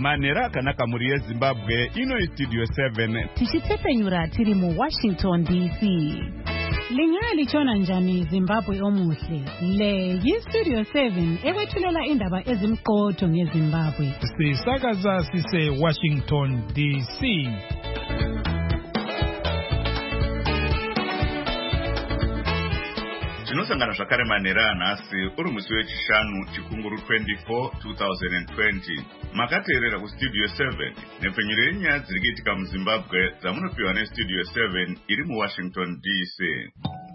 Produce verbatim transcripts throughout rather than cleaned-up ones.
Manera akanaka muri yeZimbabwe ino iStudio seven. Tichitsepenyura tiri mu Washington D C. Lingaya lichona njani Zimbabwe omuhle. Le yiStudio seven ekwethulela indaba ezimqotho ngeZimbabwe. Sisakaza sise Washington D C. Tinosangana zvakare Manera nhasi uri musi wechishanu chikunguru twenty-four twenty twenty. Makateerera kuStudio seven nepfenyuro yenyaya dziri kuitika muZimbabwe dzamunopiwa neStudio seven iri muWashington D C.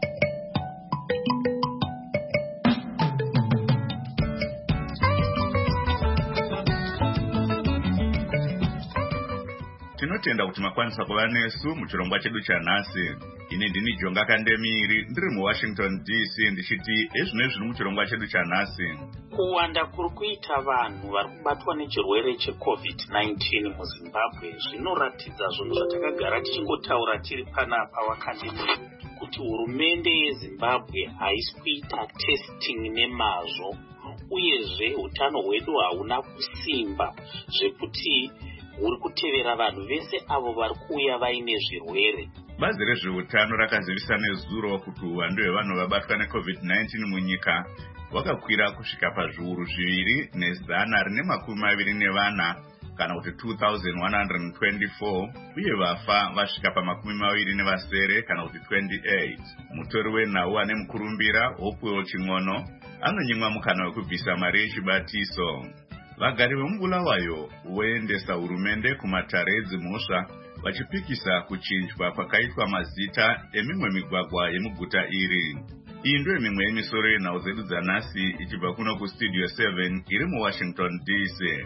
Tinotenda kuti makwanisa kuva nesu muchirongwa chedu chanhasi. Ini ndini Jonga Kandemiri ndiri muWashington D C ndichiti ezvino zviri muchirongwa chedu chanhasi. Kuwanda kuri kuita vanhu vari kubatwa nechirwere cheCovid nineteen muZimbabwe zvinoratidza zvinhu zvatakagara tichingotaura tiri panapa Wakandemiri kuti hurumende yeZimbabwe haisi kuita testing nemazvo uyezve utano hwedu hauna kusimba zvekuti uri kutevera vanhu vese avo vari kuuya vaine zvirwere. Bazi rezveutano rakazivisa nezuro kuti uwandu hwevanhu vabatwa neCovid nineteen munyika hwakakwira kusvika pazviuru zviviri nezana rine makumi maviri nevana kana kuti two thousand one hundred twenty-four uye vafa vasvika pamakumi maviri nevasere kana kuti twenty-eight. Mutori wenhau ane mukurumbira Hopewell Ching'ono anonyimwa mukana wekubvisa mari yechibatiso. Vagari vemubulawayo voendesa hurumende kumatare edzimhosva vachipikisa kuchinjwa kwakaitwa mazita emimwe migwagwa yemuguta iri. Iyi ndiyo mimwe yemisoro yenhau dzedu dzanhasi ichibva kuno kuStudio seven iri muWashington D C.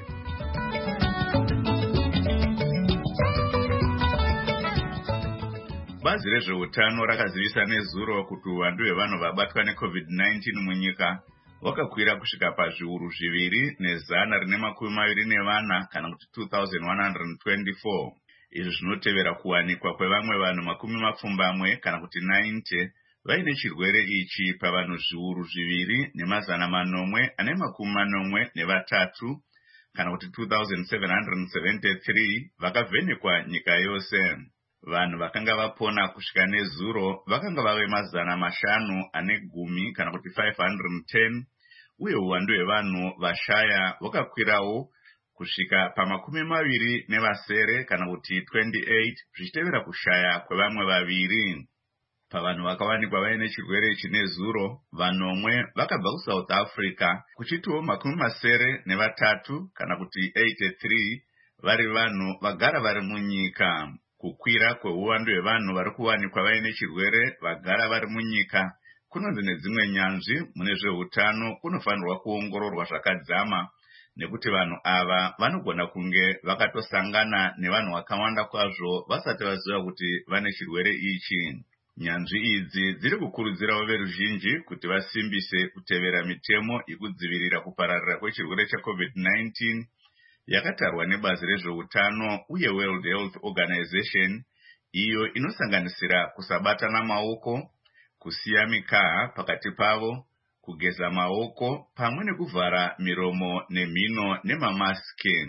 Bazi rezveutano rakazivisa nezuro kuti uwandu hwevanhu vabatwa neCovid nineteen munyika wakakwira kusvika pazviuru zviviri nezana rine makumi maviri nevana kana kuti two thousand one hundred twenty-four. Izvi zvinotevera kuwanikwa kwevamwe vanhu makumi mapfumbamwe kana kuti ninety vaine chirwere ichi pavanhu zviuru zviviri nemazana manomwe ane makumi manomwe nevatatu kana kuti two thousand seven hundred seventy-three vakavhenekwa nyika yose. Vanhu vakanga vapona kusvika nezuro vakanga vave mazana mashanu ane gumi kana kuti five hundred ten uye uwandu hwevanhu vashaya hwakakwirawo kusvika pamakumi maviri nevasere kana kuti twenty-eight zvichitevera kushaya kwevamwe vaviri. Pavanhu vakawanikwa vaine chirwere ichi nezuro vanomwe vakabva kuSouth Africa kuchitiwo makumi masere nevatatu kana kuti eighty-three vari vanhu vagara vari munyika. Kukwira kweuwandu hwevanhu vari kuwanikwa vaine chirwere vagara vari munyika kunonzi nedzimwe nyanzvi mune zveutano kunofanirwa kuongororwa zvakadzama nekuti vanhu ava vanogona kunge vakatosangana nevanhu vakawanda kwazvo vasati vaziva kuti vane chirwere ichi. Nyanzvi idzi dziri kukurudzirawo veruzhinji kuti vasimbise kutevera mitemo yekudzivirira kupararira kwechirwere cheCovid nineteen yakatarwa nebazi rezveutano uye World Health Organization, iyo inosanganisira kusabatana maoko, kusiya mikaha pakati pavo, kugeza maoko pamwe nekuvhara miromo nemhino nemamaski.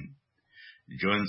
Johns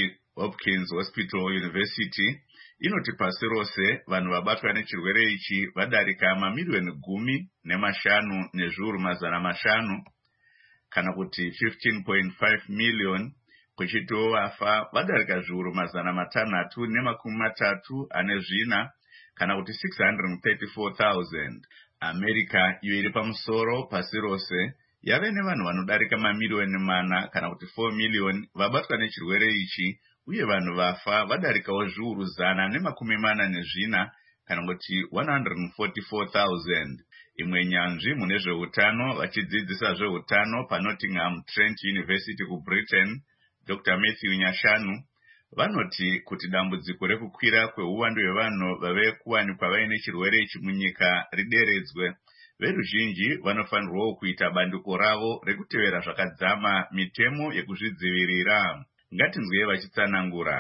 Hopkins Hospital University inoti pasi rose vanhu vabatwa nechirwere ichi vadarika mamiliyoni gumi nemashanu nezviuru mazana mashanu kana kuti fifteen point five million, kuchitiwo vafa vadarika zviuru mazana matanhatu nemakumi matatu ane zvina kana kuti six hundred thirty-four thousand. America iyo iri pamusoro pasi rose yave nevanhu vanodarika mamiliyoni mana kana kuti four million vabatwa nechirwere ichi uye vanhu vafa vadarikawo zviuru zana nemakumi mana nezvina kana kuti one hundred forty-four thousand. Imwe nyanzvi mune zveutano vachidzidzisa zveutano paNottingham Trent University kuBritain, Doctor Matthew Nyashanu, vanoti kuti dambudziko rekukwira kweuwandu hwevanhu vave kuwanikwa vaine chirwere ichi munyika rideredzwe, veruzhinji vanofanirwawo kuita bandiko ravo rekutevera zvakadzama mitemo yekuzvidzivirira. Ngatinzwei vachitsanangura.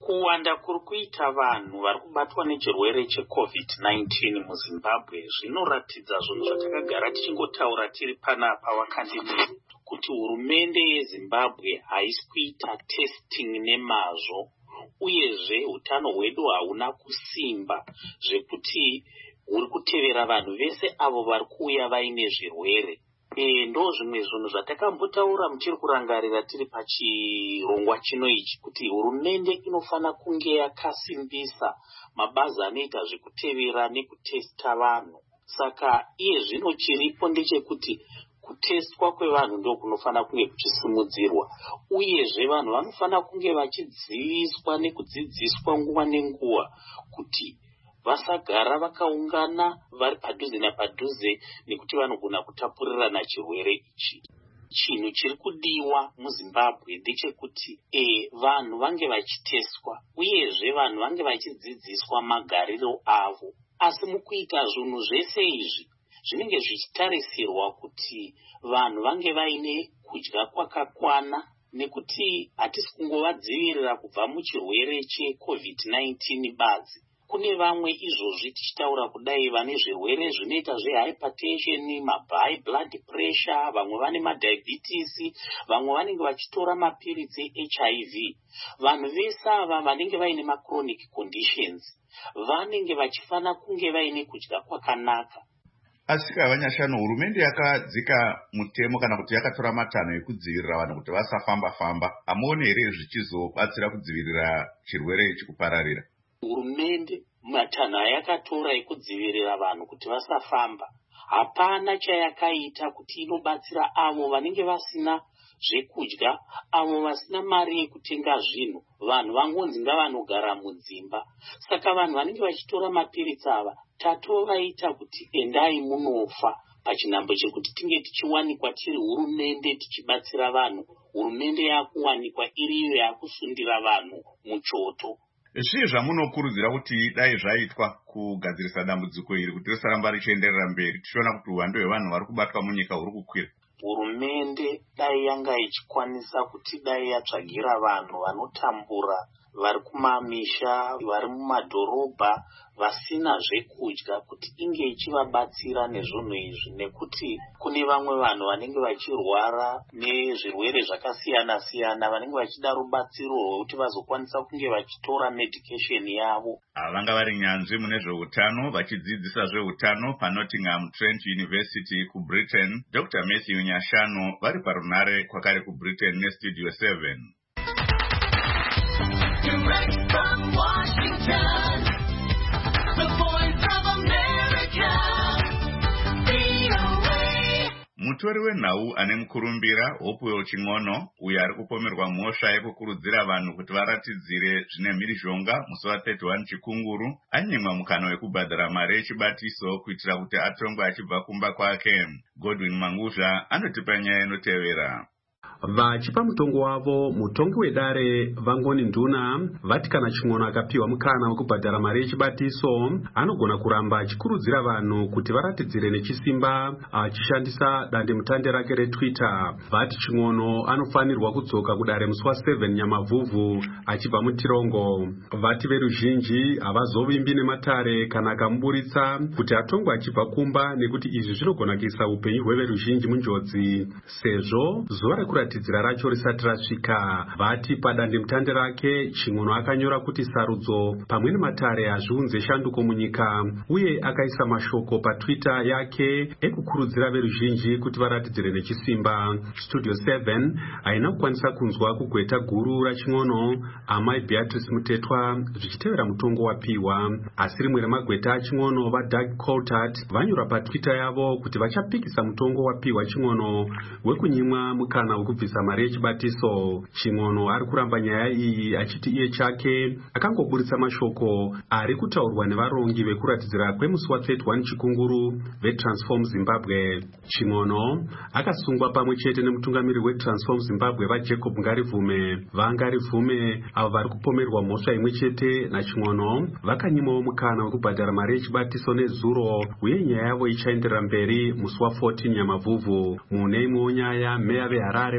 Kuwanda kuri kuita vanhu vari kubatwa nechirwere checovid nineteen muZimbabwe zvinoratidza zvinhu zvatakagara tichingotaura tiri panapa wakandimiri kuti hurumende yeZimbabwe haisi kuita testing nemazvo, uyezve utano hwedu hauna kusimba zvekuti huri kutevera vanhu vese avo vari kuuya vaine zvirwere. E, ndo zvimwe zvinhu zvatakambotaura muchiri kurangarira tiri pachirongwa chino ichi kuti hurumende inofana kunge yakasimbisa mabazi anoita zvekutevera nekutesta vanhu. Saka iye zvino chiripo ndechekuti kutestwa kwevanhu ndo kunofana kunge kuchisimudzirwa, uyezve vanhu vanofana kunge vachidziviswa nekudzidziswa nguva nenguva kuti vasagara vakaungana vari padhuze napadhuze nekuti vanogona kutapurirana chirwere ichi. Chinhu chiri kudiwa muZimbabwe ndechekuti e, vanhu vange vachiteswa, uyezve vanhu vange vachidzidziswa magariro avo. Asi mukuita zvinhu zvese izvi zvinenge zvichitarisirwa kuti vanhu vange vaine kudya kwakakwana, nekuti hatisi kungovadzivirira kubva muchirwere checovid nineteen badzi. Kune vamwe izvozvi tichitaura kudai vane zvirwere zvinoita zvehypertension, mahigh blood pressure, vamwe vane madiabetes, vamwe vanenge vachitora mapiritsi eH I V. Vanhu vese ava vanenge vaine machronic conditions vanenge vachifana kunge vaine kudya kwakanaka. Asika vanyashanu, hurumende yakadzika mutemo kana kuti yakatora matanho ekudzivirira vanhu kuti vasafamba famba. Amuone here zvichizobatsira kudzivirira chirwere ichi kupararira? Hurumende matanho ayakatora ekudzivirira vanhu kuti vasafamba, hapana chayakaita kuti inobatsira avo vanenge vasina zvekudya, avo vasina mari yekutenga zvinhu. Vanhu vangonzi ngavanogara mudzimba. Saka vanhu vanenge vachitora mapiritsi ava tatovaita kuti endai munofa, pachinhambo chekuti tinge tichiwanikwa tiri hurumende tichibatsira vanhu. Hurumende yakuwanikwa iriyo yakusundira vanhu muchoto. Zvii zvamunokurudzira kuti dai zvaitwa kugadzirisa dambudziko iri kuti risaramba richienderera mberi? Tichiona kuti uwandu hwevanhu vari kubatwa munyika huri kukwira. Hurumende dai yanga ichikwanisa kuti dai yatsvagira vanhu vanotambura vari kumamisha, vari mumadhorobha, vasina zvekudya, kuti inge ichivabatsira nezvinhu izvi, nekuti kune vamwe vanhu vanenge vachirwara nezvirwere zvakasiyana siyana vanenge vachida rubatsiro rwekuti vazokwanisa kunge vachitora medication yavo. Vanga vari nyanzvi mune zveutano vachidzidzisa zveutano paNottingham Trent University kuBritain, Doctor Matthew Nyashanu vari parunare kwakare kuBritain neStudio seven. Direct from Washington, the voice of America, V O A. Mutori wenhau ane mukurumbira Hopewell Ching'ono uyo ari kupomerwa mhosva yekukurudzira vanhu kuti varatidzire zvine mhirizhonga musi wa31 Chikunguru anyimwa mukana wekubhadhara mari yechibatiso kuitira kuti atongwe achibva kumba kwake. Godwin Manguzha anotipa nyaya inotevera. Vachipa mutongo wavo, mutongi wedare Vangoni Nduna vati kana Ching'ono akapiwa mukana wekubhadhara mari yechibatiso anogona kuramba achikurudzira vanhu kuti varatidzire nechisimba achishandisa dandemutande rake reTwitter. Vati Ching'ono anofanirwa kudzoka kudare musi wa7 Nyamavhuvhu achibva mutirongo. Vati veruzhinji havazovimbi nematare kana akamuburitsa kuti atongwe achibva kumba, nekuti izvi zvinogona kuisa upenyu hweveruzhinji munjodzi sezvo zuva rekuratidzira racho risati rasvika. Vati padandemutande rake Ching'ono akanyora kuti sarudzo pamwe nematare hazviunze shanduko munyika, uye akaisa mashoko paTwitter yake ekukurudzira veruzhinji kuti varatidzire nechisimba. Studio seven haina kukwanisa kunzwa kugweta guru raChing'ono, amai Beatrice Mutetwa, zvichitevera mutongo wapiwa. Asi rimwe remagweta aChing'ono vaDoug Coulthard vanyora paTwitter yavo kuti vachapikisa mutongo wapiwa Ching'ono wekunyimwa mukana wekubvisa mari yechibatiso. Ching'ono ari kuramba nyaya iyi achiti iye chake akangoburitsa mashoko ari kutaurwa nevarongi vekuratidzira kwemusi wa31 Chikunguru veTransform Zimbabwe. Ching'ono akasungwa pamwe chete nemutungamiri weTransform Zimbabwe vaJacob Ngarivume. VaNgarivume avo vari kupomerwa mhosva imwe chete naChing'ono vakanyimwawo mukana wekubhadhara mari yechibatiso nezuro, uye nyaya yavo ichaenderera mberi musi wa14 Nyamavhuvhu. Mune imwewo nyaya, meya veHarare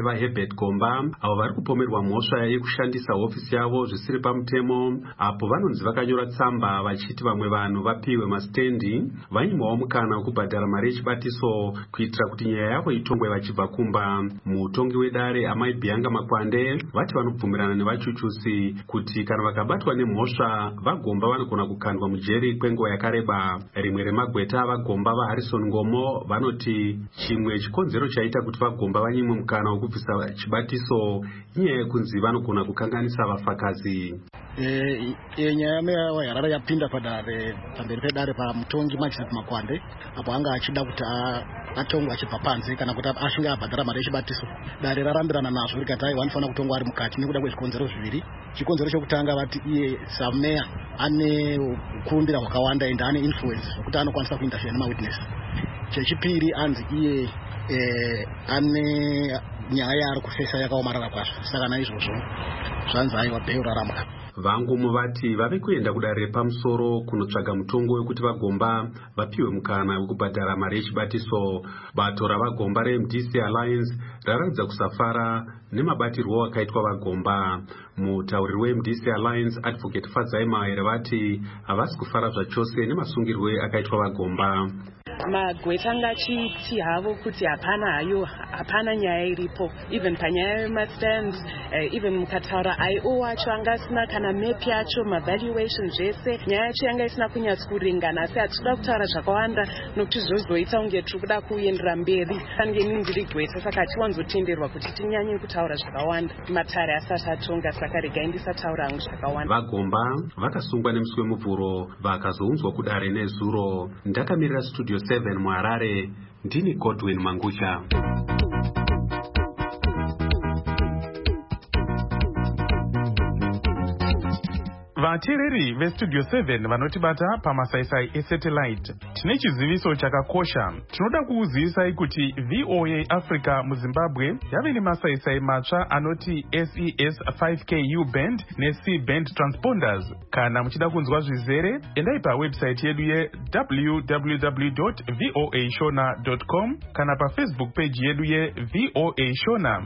vaHerbert Gomba avo vari kupomerwa mhosva yekushandisa hofisi yavo zvisiri pamutemo, apo vanonzi vakanyora tsamba vachiti vamwe vanhu vapiwe masitendi vanyimwawo mukana wekubhadhara mari yechibatiso kuitira kuti nyaya yavo itongwe vachibva kumba. Mutongi wedare Amai Bianga Makwande vati vanobvumirana nevachuchusi kuti kana vakabatwa nemhosva vaGomba vanogona kukandwa mujeri kwenguva yakareba. Rimwe remagweta vaGomba vaHarrison Ngomo vanoti chimwe chikonzero chaita kuti vaGomba vanyimwe mukana wekubvisa chibatiso inyaya yekunzi vanogona kukanganisa vafakazi. E nyaya yarara yapinda padare pamberi pedare pamutongi Magistrate Makwande apo anga achida kuti atongwa achibva panze kana kuti ashinga abhadhara mari yechibatiso. Dare rarambirana nazvo rikati aiwa anofanira kutongwa ari mukati nekuda kwezvikonzero zviviri. Chikonzero chokutanga vati iye sameya ane kurumbira hwakawanda ende ane influence kuti anokwanisa kuinterfere nemawitness. Chechipiri anzi iye eh, ane nyaya yaari kufesa yakaomarara kwazvo, saka naizvozvo zvanzi aiwa bheyo raramuka. Vangumo vati vave kuenda kudare pamusoro kunotsvaga mutongo wekuti vaGomba vapiwe mukana wekubhadhara mari yechibatiso. Bato ravaGomba reM D C Alliance raratidza kusafara nemabatirwo akaitwa vaGomba. Mutauriri weM D C Alliance Advocate Fadzai Mahere vati havasi kufara zvachose nemasungirwo akaitwa vaGomba. Magweta ngachiti havo kuti hapana hayo hapana nyaya iripo, even panyaya yemastands uh, even mukataura I O wacho anga asina kana map yacho mavaluation zvese nyaya yacho yanga isina kunyatsa kuringana, asi hatikuda kutaura zvakawanda nokuti zvozoita unge tiri kuda kuendera mberi. Pange inini ndiri gweta saka hatiwanzotenderwa kuti tinyanye kutaura zvakawanda matare asati atonga, saka regai ndisataura hangu zvakawanda. vaGomba vakasungwa nemusi wemuvhuro vakazounzwa kudare nezuro. Ndakamirira Studio seven muHarare, ndini Godwin Mangusha. Vateereri veStudio seven vanotibata pamasaisai esatellite, tine chiziviso chakakosha. Tinoda kukuzivisai kuti V O A Africa muZimbabwe yave nemasaisai matsva anoti S E S five K U band neC band transponders. Kana muchida kunzwa zvizere, endai pawebsite yedu ye w w w dot voa shona dot com kana paFacebook page yedu ye V O A Shona.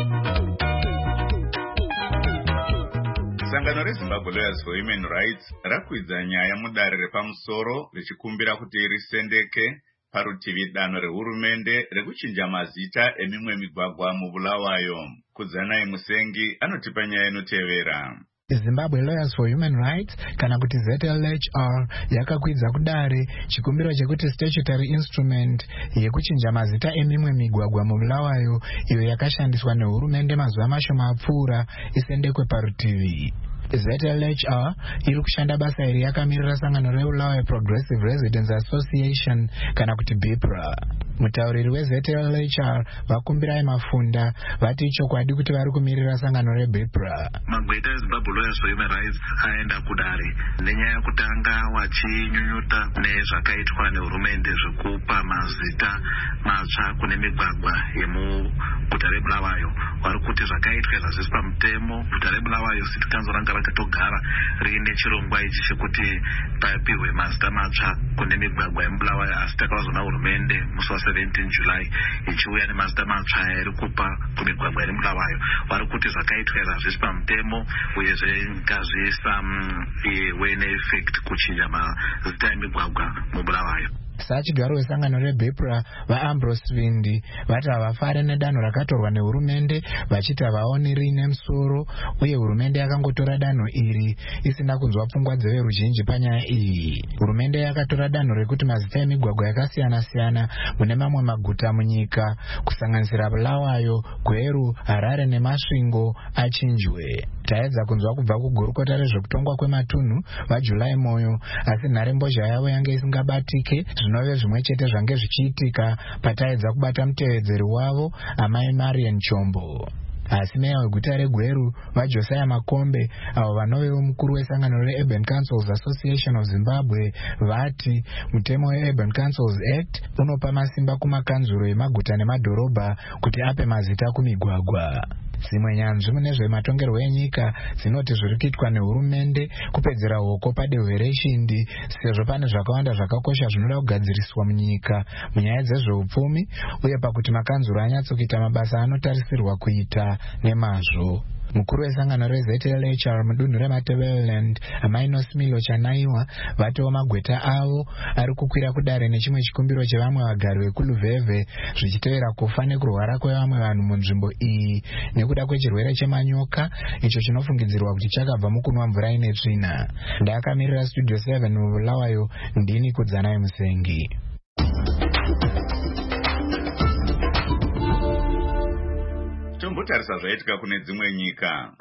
Sangano reZimbabwe Lawyers for Human Rights rakwidza nyaya mudare repamusoro richikumbira kuti risendeke parutivi danho rehurumende rekuchinja mazita emimwe migwagwa muBulawayo. Kudzanai Musengi anotipa nyaya inotevera. Zimbabwe Lawyers for Human Rights kana kuti Z L H R yakakwidza kudare chikumbiro chekuti statutory instrument yekuchinja mazita emimwe migwagwa muBulawayo iyo yakashandiswa nehurumende mazuva mashoma apfuura isendekwe parutivi. Z L H R iri kushanda basa iri yakamirira sangano reBulawayo Progressive Residents Association kana kuti B I P R A. Mutauriri we Z L H R vakumbirai Mafunda vati chokwadi kuti vari kumirira sangano reB I P R A. Magweta eZimbabwe Lawyers for Human Rights aenda kudare nenyaya yekutanga wachinyunyuta nezvakaitwa nehurumende zvekupa mazita matsva kune migwagwa yemuguta reBulawayo. Vari kuti zvakaitwa zvazvisi pamutemo. Guta reBulawayo City Council ranga rakatogara riine chirongwa ichi chekuti papiwe mazita matsva kune migwagwa yemuBulawayo, asi takavazona hurumende musi wa seventeenth July ichiuya nemazita matsva iri kupa kumigwagwa iri muBulawayo. Vari kuti zvakaitwa zvazvisi pamutemo uyezve ngazviisa wene effect kuchinja mazita emigwagwa muBulawayo. Sachigaro wesangano reB I P R A vaAmbrose Vindi vati havafare nedanho rakatorwa nehurumende vachiti havaoni riine musoro, uye hurumende yakangotora danho iri isina kunzwa pfungwa dzeveruzhinji panyaya iyi. Hurumende yakatora danho rekuti mazita emigwagwa yakasiyana-siyana mune mamwe maguta munyika kusanganisira Bulawayo, Gweru, Harare neMasvingo achinjwe. Taedza kunzwa kubva kugurukota rezvekutongwa kwematunhu vaJulai Moyo, asi nharembozha yavo yange isingabatike zvinove zvimwe chete zvange zvichiitika pataedza kubata mutevedzeri wavo Amai Marian Chombo. Asi meya weguta reGweru vaJosiah Makombe avo vanovewo mukuru wesangano reUrban Councils Association of Zimbabwe vati mutemo weUrban Councils Act unopa masimba kumakanzuro emaguta nemadhorobha kuti ape mazita kumigwagwa. Dzimwe nyanzvi mune zvematongerwo enyika dzinoti zviri kuitwa nehurumende kupedzera hoko padehwe reshindi, sezvo pane zvakawanda zvakakosha zvinoda kugadziriswa munyika munyaya dzezveupfumi uye pakuti makanzuro anyatsokuita mabasa anotarisirwa kuita nemazvo. Mukuru wesangano reZ L H R mudunhu reMatabeleland Amainos Milo Chanaiwa vatiwo magweta avo ari kukwira kudare nechimwe chikumbiro chevamwe vagari vekuluvhevhe zvichitevera kufa nekurwara kwevamwe vanhu munzvimbo iyi nekuda kwechirwere chemanyoka icho chinofungidzirwa kuti chakabva mukunwa mvura ine tsvina. Ndakamirira Studio seven mubulawayo ndini Kudzanai Musengi. Tombotarisa zvaitika kune dzimwe nyika.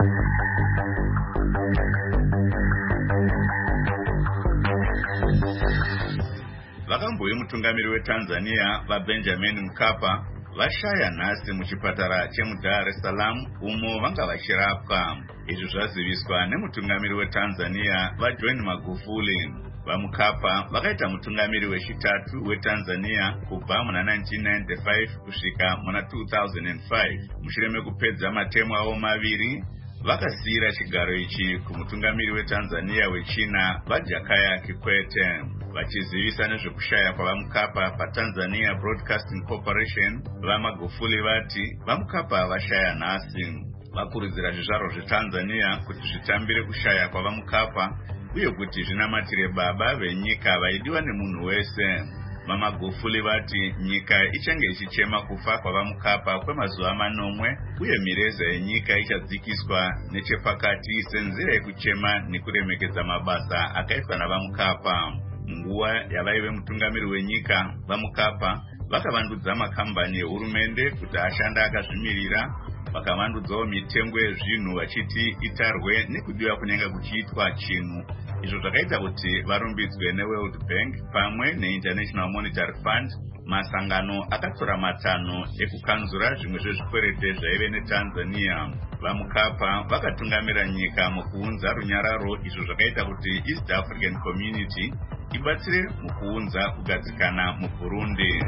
Vakambouye mutungamiri weTanzania vaBenjamin Mkapa vashaya nhasi muchipatara chemuDar es Salaam umo vanga vachirapwa. Izvi zvaziviswa nemutungamiri weTanzania vaJohn Magufuli. VaMkapa vakaita mutungamiri wechitatu weTanzania kubva muna nineteen ninety-five kusvika muna two thousand five. Mushure mekupedza matemu avo maviri vakasiyira chigaro ichi kumutungamiri weTanzania wechina vaJakaya Kikwete. Vachizivisa nezvekushaya kwavaMkapa paTanzania Broadcasting Corporation, vaMagufuli vati vaMkapa vashaya nhasi. Vakurudzira zvizvarwa zveTanzania kuti zvitambire kushaya kwavaMkapa uye kuti zvinamatire baba venyika vaidiwa nemunhu wese. VaMagufuli vati nyika ichange ichichema kufa kwavaMkapa kwemazuva manomwe uye mireza yenyika ichadzikiswa nechepakati senzira yekuchema nekuremekedza mabasa akaitwa navaMkapa. Nguva yavaive mutungamiri wenyika, vaMkapa vakavandudza makambani ehurumende kuti ashanda akazvimirira, vakavandudzawo mitengo yezvinhu vachiti itarwe nekudiwa kunenge kuchiitwa chinhu. Izvo zvakaita kuti varumbidzwe neWorld Bank pamwe neInternational Monetary Fund, masangano akatora matanho ekukanzura zvimwe zvezvikwerete zvaive neTanzania. VaMkapa vakatungamira nyika mukuunza runyararo, izvo zvakaita kuti East African Community ibatsire mukuunza kugadzikana muBurundi.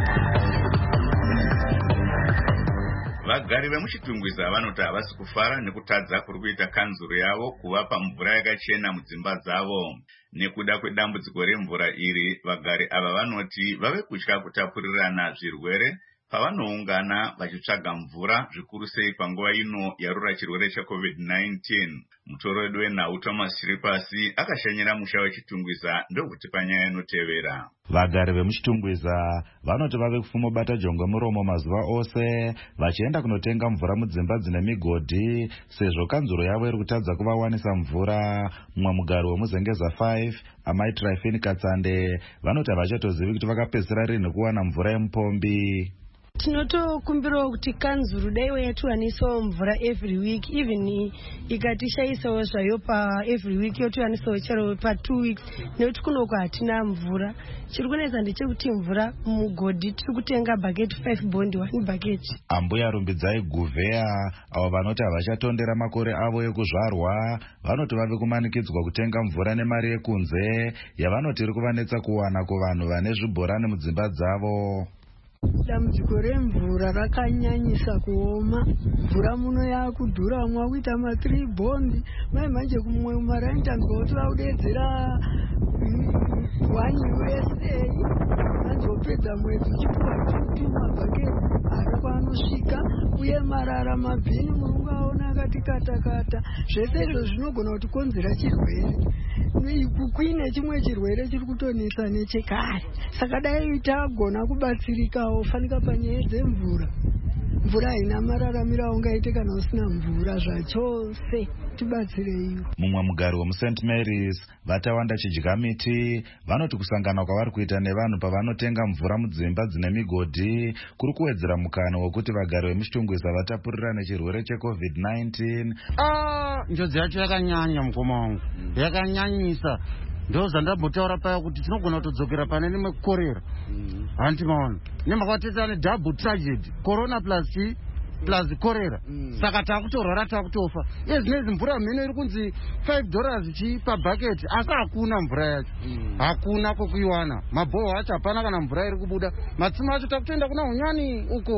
Vagari vemuchitungwiza vanoti havasi kufara nekutadza kuri kuita kanzuro yavo kuvapa mvura yakachena mudzimba dzavo. Nekuda kwedambudziko remvura iri, vagari ava vanoti vave kutya kutapurirana zvirwere pavanoungana vachitsvaga mvura, zvikuru sei panguva ino yarura chirwere cheCovid nineteen. Mutoro wedu wenhau Thomas Chiripasi akashanyira musha wechitungwiza ndokuti panyaya inotevera. Vagari vemuchitungwiza vanoti vave kufumobata jongwe muromo mazuva ose vachienda kunotenga mvura mudzimba dzine migodhi sezvo kanzuro yavo iri kutadza kuvawanisa mvura. Mumwe mugari wemuzengeza five Amai Tryphine Katsande vanoti havachatozivi kuti vakapedzisira rini kuwana mvura yemupombi. Tinotokumbirawo kuti kanzuru daiwo yatiwanisawo mvura every week, even ikatishayisawo zvayo pa every week yotiwanisawo chero pa two weeks, nekuti kunoko hatina mvura. Chiri kunetsa ndechekuti mvura mugodhi tiri kutenga bucket five bondi one bucket. Ambuya Rumbidzai Guvheya avo vanoti havachatondera makore avo ekuzvarwa vanoti vave kumanikidzwa kutenga mvura nemari yekunze yavanoti iri kuvanetsa kuwana kuvanhu vane zvibhorani mudzimba dzavo. Dambudziko remvura rakanyanyisa kuoma. Mvura muno yakudhura, mwakuita ma three bondi mai manje kumwe maraintanzwa kuti vaudedzera one U S A anzopedza mwedzi uchipuwa two mabhaketi ari kwanosvika uye marara mabhini mulungu aona akati katakata. Zvese izvo zvinogona kutikonzera chirwere. Kuine chimwe chirwere chiri kutonesa nechekare, saka dai tagona kubatsirikawo fanika panyaya dzemvura. Mvura haina mararamiro aungaite kana usina mvura zvachose, tibatsireiwo. Mumwe mugari wemuSaint Mary's vatawanda chidya miti vanoti kusangana kwavari kuita nevanhu pavanotenga mvura mudzimba dzine migodhi kuri kuwedzera mukana wekuti vagari vemuchitungwiza vatapurira nechirwere cheCovid nineteen. Ah, njodzi yacho yakanyanya mukoma wangu, yakanyanyisa. Ndo zandambotaura paya kuti tinogona kutodzokera pane nemwe korera. Hanti maona nemakateta ne double tragedy, corona plus plus korera. Saka takutorwara takutofa. Yezvinezi mvura mhino iri kunzi five dollars chi pa bucket, asi hakuna mvura yacho. Hakuna kokuiwana. Mabhoho acho hapana kana mvura iri kubuda. Matsima acho takutoenda kuna unyani uko.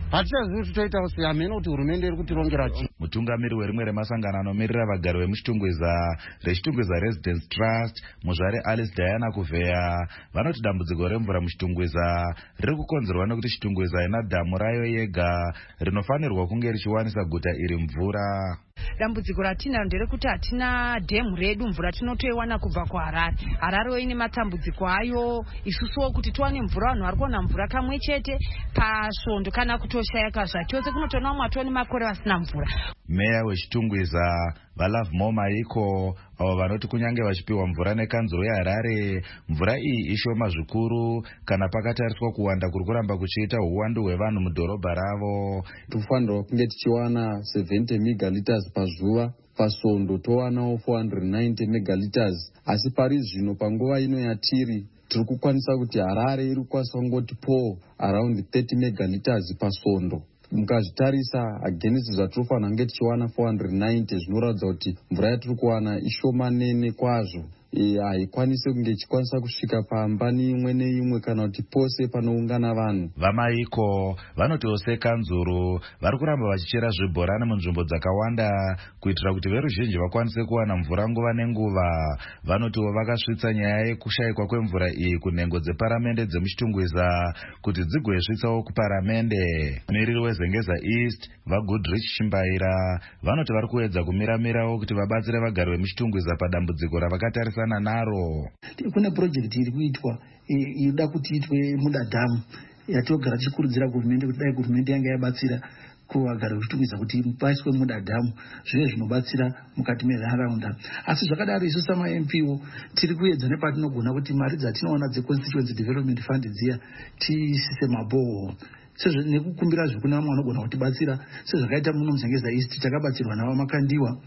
hatichazivi kuti toitawo sei. Hamene kuti hurumende iri kutirongera chii. Mutungamiri werimwe remasangano anomirira vagari vemuchitungwiza rechitungwiza Residence Trust, muzvare Alice Diana Kuvheya, vanoti dambudziko remvura muchitungwiza riri kukonzerwa nekuti chitungwiza ina dhamu rayo yega rinofanirwa kunge richiwanisa guta iri mvura. Dambudziko ratinaro nderekuti hatina dhemu redu, mvura tinotoiwana kubva kuHarare. Harare ine matambudziko ayo, isusuwo kuti tiwane mvura, vanhu vari kuwana mvura kamwe chete pasvondo kana kutoshayika zvachose, kunotoona vamwe vatone makore vasina mvura. Meya wechitungwiza vaLove More Maiko avo vanoti kunyange vachipiwa mvura nekanzuro yeHarare, mvura iyi ishoma zvikuru kana pakatariswa kuwanda kuri kuramba kuchiita uwandu hwevanhu mudhorobha ravo. Tofanirwa kunge tichiwana seventy megaliters pazuva, pasvondo towanawo four hundred ninety megaliters, asi pari zvino panguva ino yatiri tiri kukwanisa kuti Harare iri kukwanisa kungoti po around thirty megaliters pasvondo. Mukazvitarisa against zvatofanira kunge tichiwana four hundred ninety, zvinoratidza kuti mvura yatiri kuwana ishomanene kwazvo. Haikwanisi kunge ichikwanisa kusvika pamba neimwe neimwe kana kuti pose panoungana vanhu. Vamaiko vanotiwo sekanzuro vari kuramba vachichera zvibhorani munzvimbo dzakawanda kuitira kuti veruzhinji vakwanise kuwana mvura nguva nenguva. Vanotiwo vakasvitsa nyaya yekushayikwa kwemvura iyi kunhengo dzeparamende dzemuchitungwiza kuti dzigoisvitsawo kuparamende. Miriri weZengeza East vaGoodrich Chimbaira vanoti vari kuedza kumiramirawo kuti vabatsire vagari vemuchitungwiza padambudziko ravakatarisa naro. Kune project iri kuitwa inoda kuti itwe mudadhamu yatogara tichikurudzira hurumende kuti dai hurumende yanga yabatsira kuvagari vemuchitungwiza kuti paiswe mudadhamu, zvinhu zvinobatsira mukati menharaunda. Asi zvakadaro isu sama-M P wo tiri kuedza nepatinogona kuti mari dzatinoona dzeconstituency development fund dziya tiisise mabhoho nekukumbira zvekuna vamwe vanogona kutibatsira sezvakaita muno muZengeza East takabatsirwa navo Makandiwa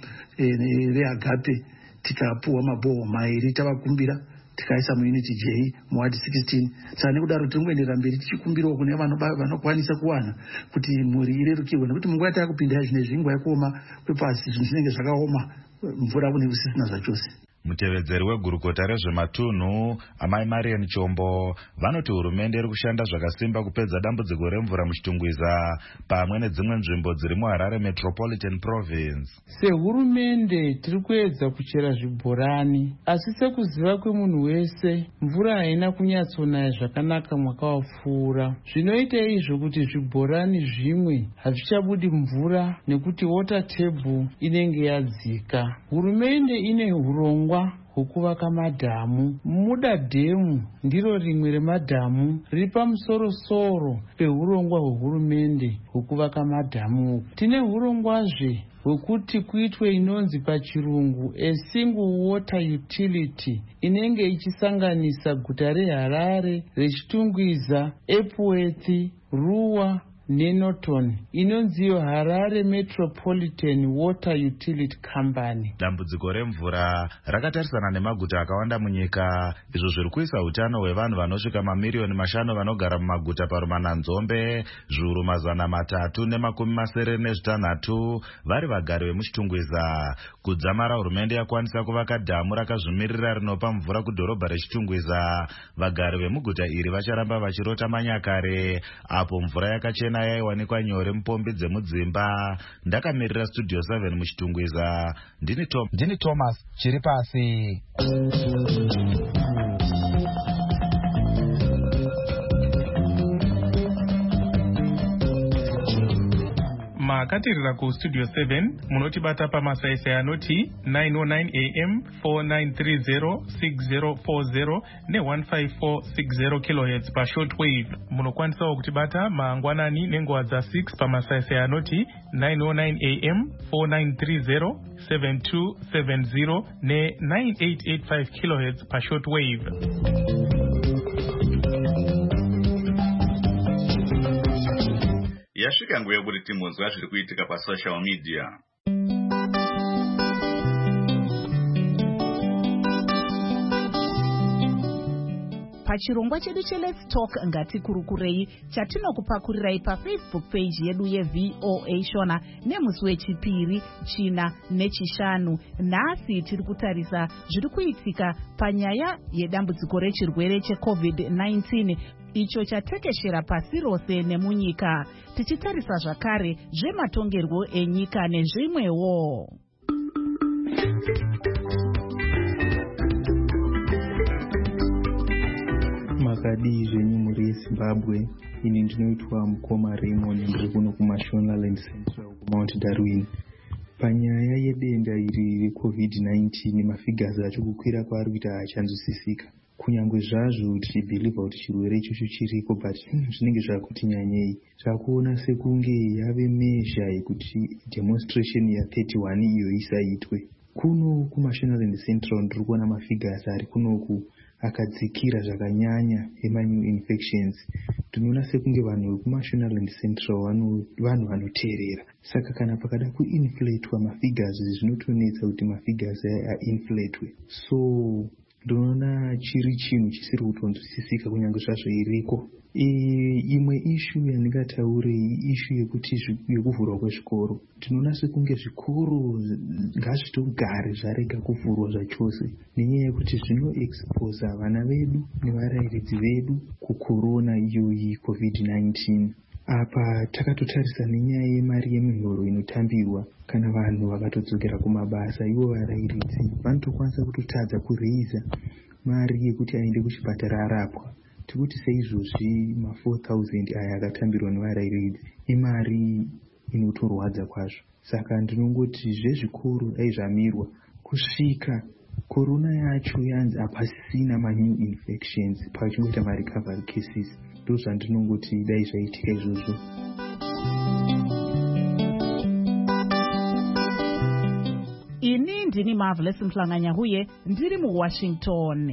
veAgape tikapuwa mabhoho mairi tavakumbira tikaisa muunity J muward sixteen. Saka nekudaro tiri kuenderera mberi tichikumbirawo kune vanokwanisa kuwana kuti mhuri irerukirwe, nekuti munguva yatakupinda zvinezvi inguva yekuoma kwepasi, zvinhu zvinenge zvakaoma, mvura kune kusisina zvachose. Mutevedzeri wegurukota rezvematunhu Amai Marian Chombo vanoti hurumende iri kushanda zvakasimba kupedza dambudziko remvura muchitungwiza pamwe nedzimwe nzvimbo dziri muHarare Metropolitan Province. Sehurumende tiri kuedza kuchera zvibhorani, asi sekuziva kwemunhu wese mvura haina kunyatsonaya zvakanaka mwaka wapfuura. Zvinoita izvo kuti zvibhorani zvimwe hazvichabudi mvura nekuti water table inenge yadzika. Hurumende ine hurongwa hwekuvaka madhamu. Mudadhemu ndiro rimwe remadhamu riri pamusoro-soro pehurongwa hwehurumende hwekuvaka madhamu. Tine hurongwazve hwekuti kuitwe inonzi pachirungu a single water utility inenge ichisanganisa guta reHarare, rechitungwiza, Epworth, Ruwa neNorton, inonziyo Harare Metropolitan Water Utility Company. Dambudziko remvura rakatarisana nemaguta akawanda munyika, izvo zviri kuisa utano hwevanhu vanosvika mamiliyoni mashanu vanogara mumaguta parumananzombe, zviuru mazana matatu nemakumi masere nezvitanhatu vari vagari vemuchitungwiza. Kudzamara hurumende yakwanisa kuvaka dhamu rakazvimirira rinopa mvura kudhorobha rechitungwiza, vagari vemuguta iri vacharamba vachirota manyakare apo mvura yakachena yaiwanikwa nyore mupombi dzemudzimba. Ndakamirira Studio seven muchitungwiza, ndini Tom ndini Thomas chiri pasi. Makatirira ku Studio seven munotibata pamasaisai anoti nine oh nine A M, four nine three zero, six zero four zero ne one five four six zero kilohertz pa shortwave. Munokwanisawo kutibata mangwanani nenguva dza six pamasaisai anoti nine oh nine A M, four nine three zero, seven two seven zero ne nine eight eight five kilohertz pa shortwave. Yasvika nguva yekuti timunzwa zviri kuitika pasocial media. Pachirongwa chedu cheLet's Talk ngatikurukurei chatinokupakurirai paFacebook page yedu yeV O A Shona nemusi wechipiri, china nechishanu. Nhasi tiri kutarisa zviri kuitika panyaya yedambudziko rechirwere cheCovid nineteen icho chatekeshera pasi rose nemunyika, tichitarisa zvakare zvematongerwo enyika nezvimwewo. Makadii zvenyu muri yeZimbabwe. Ini ndinoitwa Mukoma Raymond, ndiri kuno kuMashonaland Central kuMount Darwin. Panyaya yedenda iri reCovid nineteen, mafigures acho kukwira kwaari kuita haachanzwisisika. Kunyange zvazvo tichibhilivha kuti chirwere ichocho chiriko, but zvinenge zvakuti nyanyei. Zvakuona sekunge yave mezha yekuti demonstration ya31 iyo isaitwe. Kuno kuMashonaland Central ndiri kuona mafigures ari kunoku akadzikira zvakanyanya ema-new infections. Tinoona sekunge vanhu vekuMashonaland Central vanhu vanoteerera. Saka kana pakada kuinflatwa mafigures, zvinotonetsa kuti mafigures aya ainflatwe. So ndinoona chiri chinhu chisiri kutonzwisisika kunyange zvazvo iriko. E, imwe ishu yandingataure ishu yekuti yekuvhurwa kwezvikoro. Tinoona sekunge zvikoro ngazvitogare zvarega kuvhurwa zvachose, nenyaya yekuti zvinoexpose vana vedu nevarairidzi vedu kukorona iyoyi COVID nineteen. Apa takatotarisa nenyaya yemari yemihoro inotambirwa. Kana vanhu vakatodzokera kumabasa, ivo varairidzi vanotokwanisa kutotadza kureiza mari yekuti aende kuchipatara arapwa. Tikuti seizvozvi ma four thousand aya akatambirwa nevarairidzi imari inotorwadza kwazvo. Saka ndinongoti zvezvikoro dai zvamirwa kusvika korona yacho yanzi hapasisina ma-new infections pachingoita ma-recovery cases. Ndozvandinongoti dai zvaitika izvozvo. Ini ndini Marvelous Mhlanganyahuye, ndiri muWashington.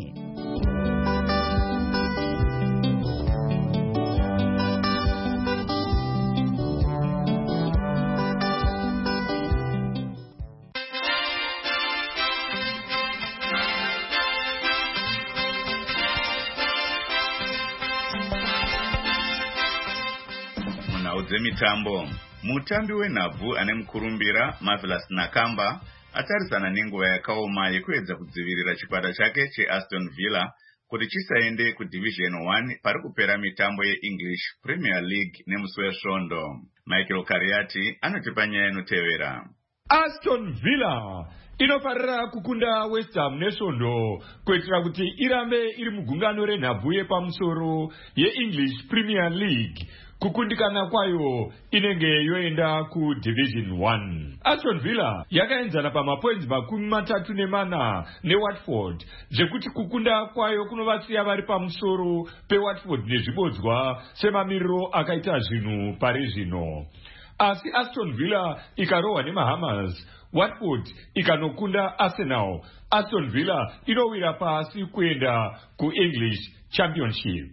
Mitambo. Mutambi wenhabvu ane mukurumbira Marvelous Nakamba atarisana nenguva yakaoma yekuedza kudzivirira chikwata chake cheAston Villa kuti chisaende kuDivision one pari kupera mitambo yeEnglish Premier League nemusi wesvondo. Michael Kariati anotipa nyaya inotevera. Aston Villa inofarira kukunda West Ham nesvondo kuitira kuti irambe iri mugungano renhabvu yepamusoro yeEnglish Premier League. Kukundikana kwayo inenge yoenda kuDivision one. Aston Villa yakaenzana pamapoints makumi matatu nemana neWatford, zvekuti kukunda kwayo kunovasiya vari pamusoro peWatford nezvibodzwa semamiriro akaita zvinhu pari zvino. Asi Aston Villa ikarohwa nemaHammers, Watford ikanokunda Arsenal, Aston Villa inowira pasi kuenda kuEnglish Championship.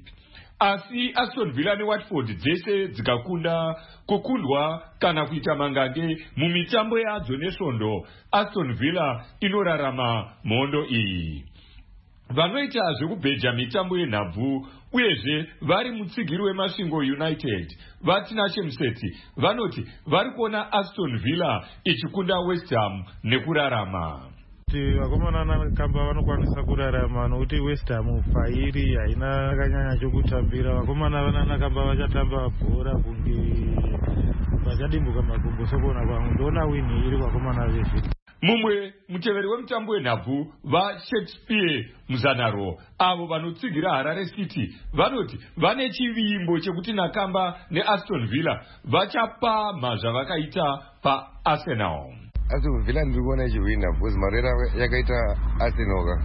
Asi Aston Villa neWatford dzese dzikakunda, kukundwa kana kuita mangange mumitambo yadzo nesvondo, Aston Villa inorarama mhondo iyi. Vanoita zvekubheja mitambo yenhabvu uyezve vari mutsigiri weMasvingo United, vatina Chemuseti, vanoti vari kuona Aston Villa ichikunda West Ham nekurarama. Vakomana naNakamba vanokwanisa kurarama nokuti West Ham fairi haina kanyanya chokutambira. Vakomana vanaNakamba vachatamba bhora kunge vachadimbuka makumbo sokona kwamwe. Ndona wini iri vakomana vezvi. Mumwe muteveri wemutambo wenhabvu vaShakespeare Muzanaro avo vanotsigira Harare City vanoti vane chivimbo chekuti Nakamba neAston Villa vachapamha zvavakaita paArsenal. Aston Villa ndiri kuona ichihwina because marera yakaita Arsenal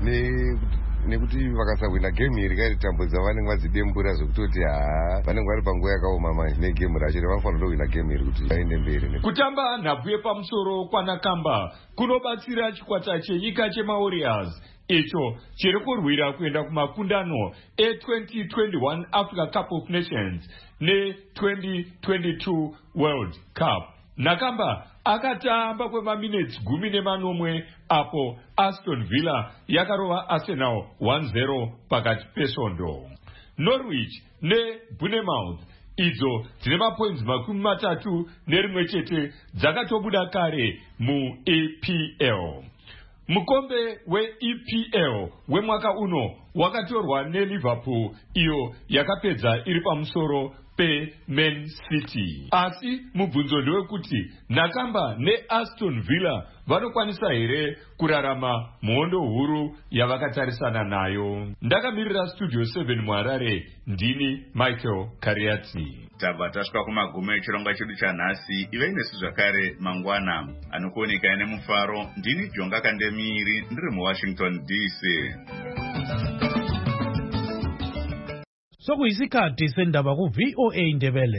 nekuti vakasahwina game iri kaiti tambudza vanenge vadzidembura zvekutoti haa vanenge vari panguva yakaoma manje negame racho vanofanira kuhwina game iri kuti vaende mberi. Kutamba nhabvu yepamusoro kwaNakamba kunobatsira chikwata chenyika chemaWarriors icho chiri kurwira kuenda kumakundano e-twenty twenty-one Africa Cup of Nations ne-twenty twenty-two World Cup. Nakamba akatamba kwemaminutes gumi nemanomwe apo Aston Villa yakarova Arsenal one zero pakati pesvondo. Norwich neBournemouth idzo dzine mapoints makumi matatu nerimwe chete dzakatobuda kare muE P L. Mukombe we-E P L wemwaka uno wakatorwa neLiverpool iyo yakapedza iri pamusoro peMan City. Asi mubvunzo ndewekuti nakamba neAston Villa vanokwanisa here kurarama mhondo huru yavakatarisana nayo. Ndakamirira Studio seven muHarare, ndini Michael Kariati. Tabva tasvika kumagumo echirongwa chedu chanhasi. Ive nesu zvakare mangwana anokuoneka nemufaro. Ndini Jonga Kandemiri ndiri muWashington D C. Sokuyisikhathi sendaba ku V O A Ndebele.